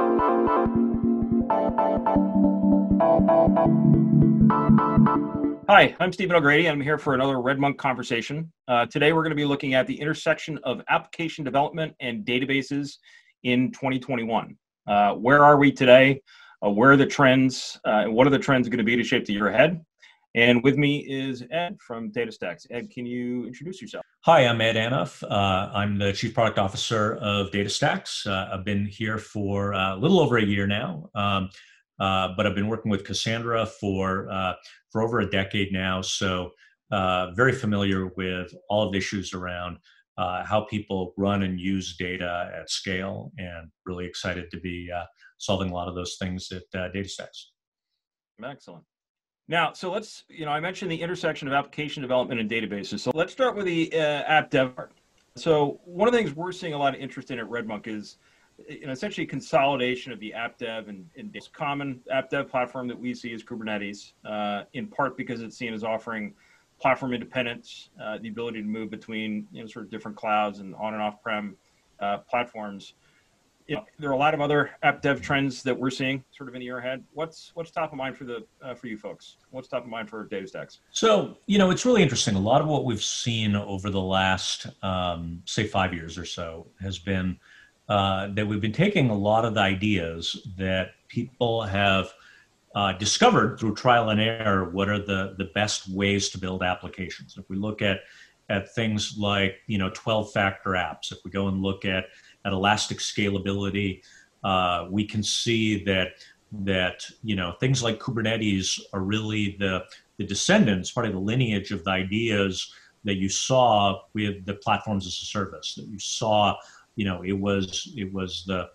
Hi, I'm Stephen O'Grady. I'm here for another RedMonk conversation. Today, we're going to be looking at the intersection of application development and databases in 2021. Where are we today? Where are the trends? And what are the trends going to be to shape the year ahead? And with me is Ed from DataStax. Ed, can you introduce yourself? Hi, I'm Ed Anoff. I'm the Chief Product Officer of DataStax. I've been here for a little over a year now, but I've been working with Cassandra for over a decade now. So very familiar with all of the issues around how people run and use data at scale, and really excited to be solving a lot of those things at DataStax. Excellent. Now, so let's, I mentioned the intersection of application development and databases. So let's start with the app dev part. So one of the things we're seeing a lot of interest in at RedMonk is essentially consolidation of the app dev and this common app dev platform that we see is Kubernetes, in part because it's seen as offering platform independence, the ability to move between sort of different clouds and on and off-prem platforms. There are a lot of other app dev trends that we're seeing sort of in the year ahead. What's top of mind for you folks? What's top of mind for DataStax? So, it's really interesting. A lot of what we've seen over the last, say, 5 years or so has been that we've been taking a lot of the ideas that people have discovered through trial and error. What are the best ways to build applications? If we look at things like 12-factor apps, if we go and look at elastic scalability, we can see that things like Kubernetes are really the descendants, part of the lineage of the ideas that you saw with the platforms as a service, that you saw. It was the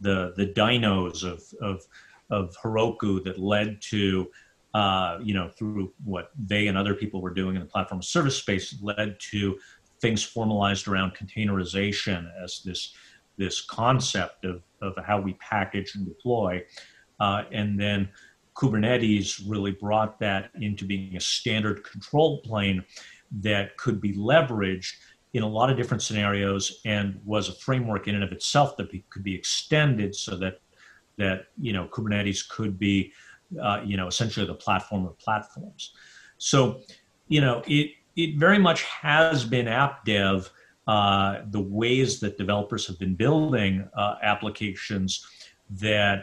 dynos of Heroku that led to through what they and other people were doing in the platform service space, led to things formalized around containerization as this concept of how we package and deploy. And then Kubernetes really brought that into being a standard control plane that could be leveraged in a lot of different scenarios, and was a framework in and of itself that could be extended so that Kubernetes could be essentially the platform of platforms. So it very much has been app dev, the ways that developers have been building applications that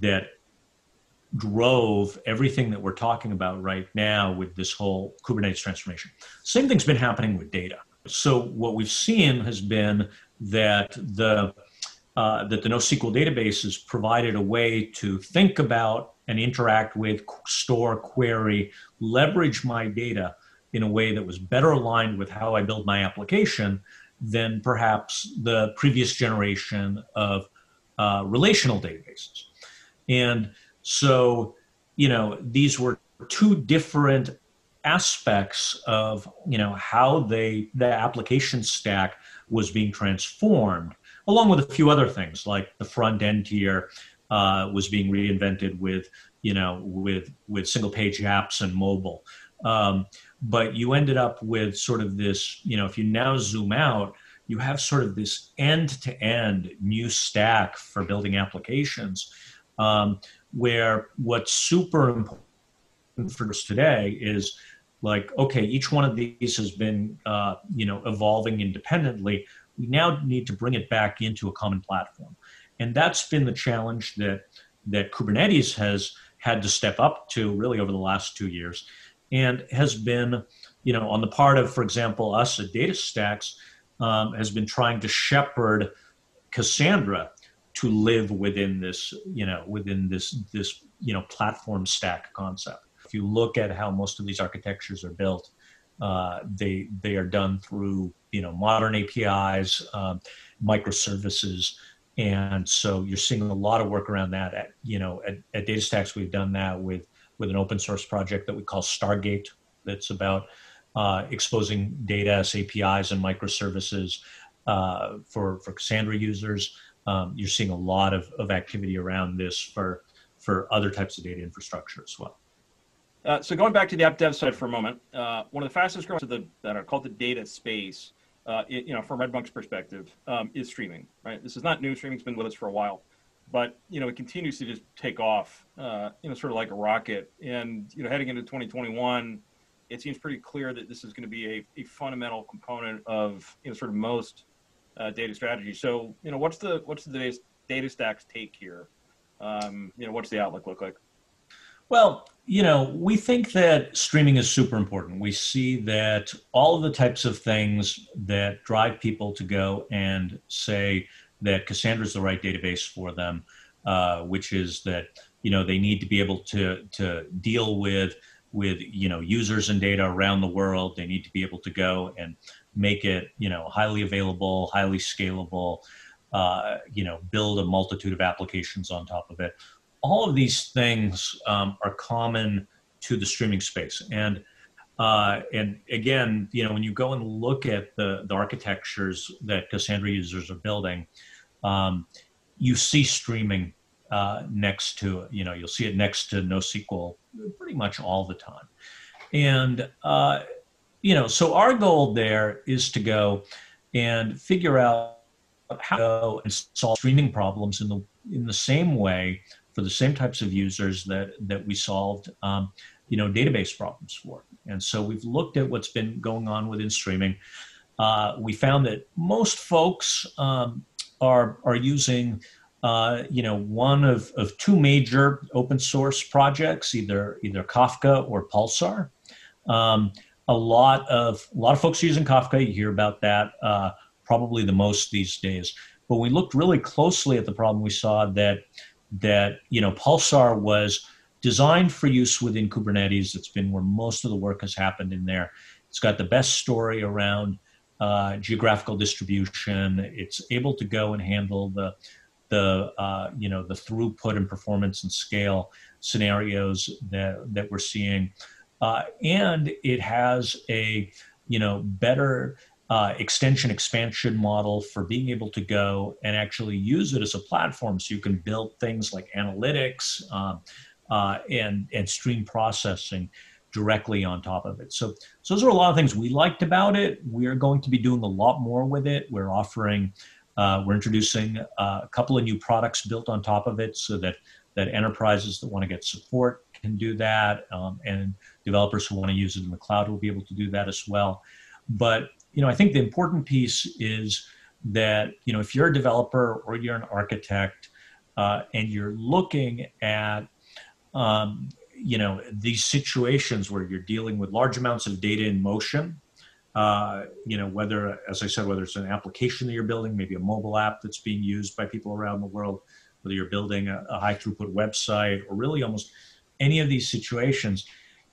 drove everything that we're talking about right now with this whole Kubernetes transformation. Same thing's been happening with data. So what we've seen has been that the NoSQL databases provided a way to think about and interact with, store, query, leverage my data in a way that was better aligned with how I build my application than perhaps the previous generation of relational databases. And so, these were two different aspects of, how the application stack was being transformed, along with a few other things, like the front end tier was being reinvented with single page apps and mobile. But you ended up with sort of this, if you now zoom out, you have sort of this end-to-end new stack for building applications, where what's super important for us today is like, okay, each one of these has been, evolving independently. We now need to bring it back into a common platform. And that's been the challenge that Kubernetes has had to step up to really over the last 2 years, and has been, on the part of, for example, us at DataStax, has been trying to shepherd Cassandra to live within this, platform stack concept. If you look at how most of these architectures are built, they are done through modern APIs, microservices, and so you're seeing a lot of work around that. At DataStax, we've done that with an open source project that we call Stargate, that's about exposing data as APIs and microservices for Cassandra users. You're seeing a lot of activity around this for other types of data infrastructure as well. So going back to the app dev side for a moment, one of the fastest growing that are called the data space, from RedMonk's perspective, is streaming. Right, this is not new. Streaming's been with us for a while, but it continues to just take off, sort of like a rocket. And heading into 2021, it seems pretty clear that this is going to be a fundamental component of sort of most data strategy. So what's the DataStax take here? What's the outlook look like? Well, we think that streaming is super important. We see that all of the types of things that drive people to go and say that Cassandra is the right database for them, which is that they need to be able to deal with users and data around the world. They need to be able to go and make it highly available, highly scalable, build a multitude of applications on top of it. All of these things are common to the streaming space. And again, when you go and look at the architectures that Cassandra users are building, you see streaming next to it. You'll see it next to NoSQL pretty much all the time. And, so our goal there is to go and figure out how to go and solve streaming problems in the same way for the same types of users that we solved, database problems for. And so we've looked at what's been going on within streaming. We found that most folks are using, one of two major open source projects, either Kafka or Pulsar. A lot of folks are using Kafka. You hear about that probably the most these days. But we looked really closely at the problem. We saw that Pulsar was designed for use within Kubernetes. It's been where most of the work has happened in there. It's got the best story around geographical distribution. It's able to go and handle the throughput and performance and scale scenarios that we're seeing, and it has a better expansion model for being able to go and actually use it as a platform, so you can build things like analytics and stream processing directly on top of it. So those are a lot of things we liked about it. We're going to be doing a lot more with it. We're introducing a couple of new products built on top of it, so that enterprises that want to get support can do that, and developers who want to use it in the cloud will be able to do that as well. But I think the important piece is that if you're a developer or you're an architect, and you're looking at these situations where you're dealing with large amounts of data in motion, whether, as I said, whether it's an application that you're building, maybe a mobile app that's being used by people around the world, whether you're building a high throughput website, or really almost any of these situations,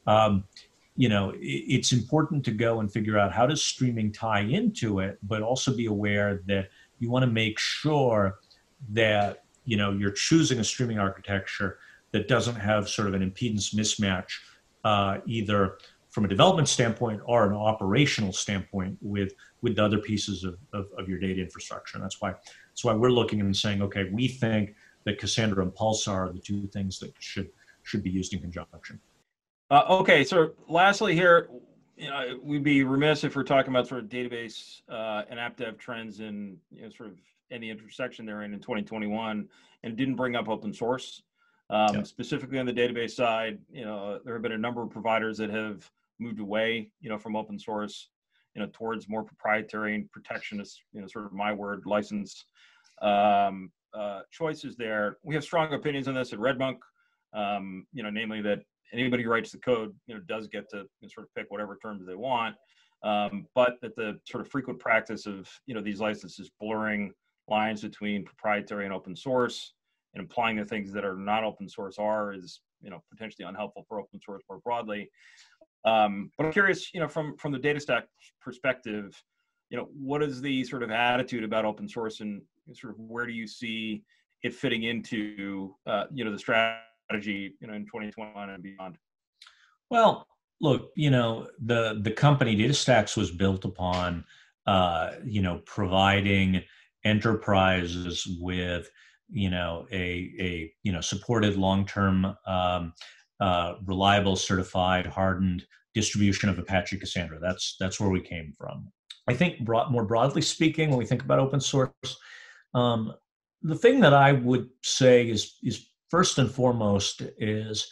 it's important to go and figure out how does streaming tie into it, but also be aware that you want to make sure that you're choosing a streaming architecture that doesn't have sort of an impedance mismatch, either from a development standpoint or an operational standpoint with the other pieces of your data infrastructure. And that's why we're looking and saying, okay, we think that Cassandra and Pulsar are the two things that should be used in conjunction. Okay, so lastly here, we'd be remiss if we're talking about sort of database and app dev trends and sort of any intersection they're in 2021, and didn't bring up open source. Specifically on the database side, there have been a number of providers that have moved away, from open source, towards more proprietary and protectionist, sort of my word, license choices there. We have strong opinions on this at RedMonk, namely that anybody who writes the code, does get to sort of pick whatever terms they want, but that the sort of frequent practice of, these licenses blurring lines between proprietary and open source and implying that things that are not open source is, potentially unhelpful for open source more broadly. But I'm curious, from the DataStax perspective, what is the sort of attitude about open source, and sort of where do you see it fitting into, the strategy, in 2021 and beyond? Well, look, the company DataStax was built upon, providing enterprises with, a supported long-term, reliable, certified, hardened distribution of Apache Cassandra. That's where we came from. I think more broadly speaking, when we think about open source, the thing that I would say is first and foremost is,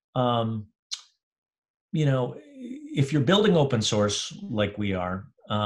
if you're building open source like we are,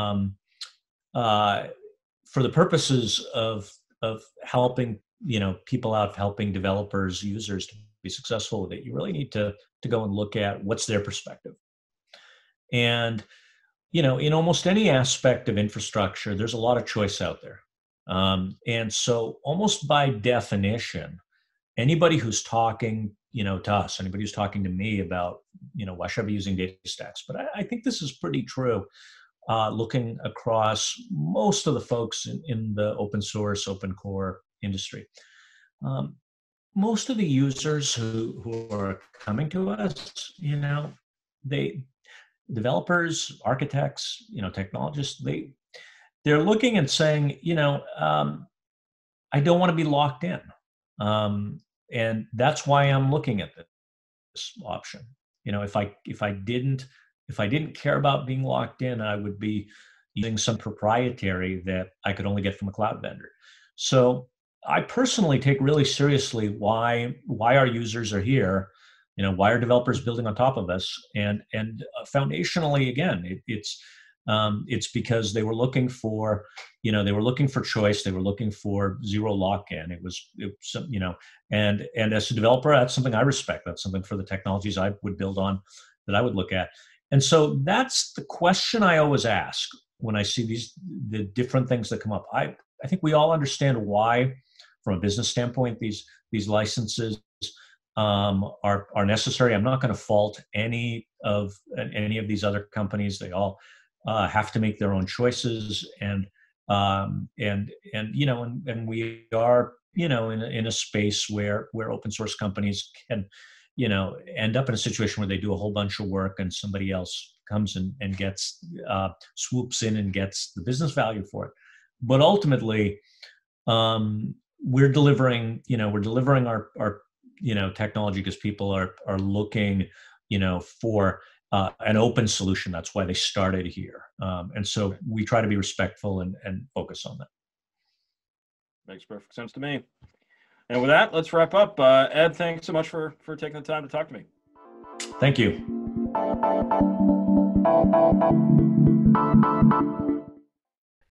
for the purposes of helping people out, helping developers, users to be successful with it, you really need to go and look at what's their perspective. And in almost any aspect of infrastructure, there's a lot of choice out there. And so almost by definition, anybody who's talking, to us, anybody who's talking to me about, why should I be using DataStax? But I think this is pretty true, looking across most of the folks in the open source, open core industry. Most of the users who are coming to us, developers, architects, technologists, they're looking and saying, I don't want to be locked in. And that's why I'm looking at this option. If I didn't care about being locked in, I would be using some proprietary that I could only get from a cloud vendor. So I personally take really seriously why our users are here. Why are developers building on top of us? And foundationally, again, it's because they were looking for, choice. They were looking for zero lock-in. It was and as a developer, that's something I respect. That's something for the technologies I would build on that I would look at. And so that's the question I always ask when I see the different things that come up. I think we all understand why, from a business standpoint, these licenses are necessary. I'm not going to fault any of these other companies. They all have to make their own choices, and we are in a space where open source companies can end up in a situation where they do a whole bunch of work and somebody else comes and gets swoops in and gets the business value for it. But ultimately, we're delivering our technology because people are looking for an open solution. That's why they started here. And so we try to be respectful and focus on that. Makes perfect sense to me. And with that, let's wrap up. Ed, thanks so much for taking the time to talk to me. Thank you.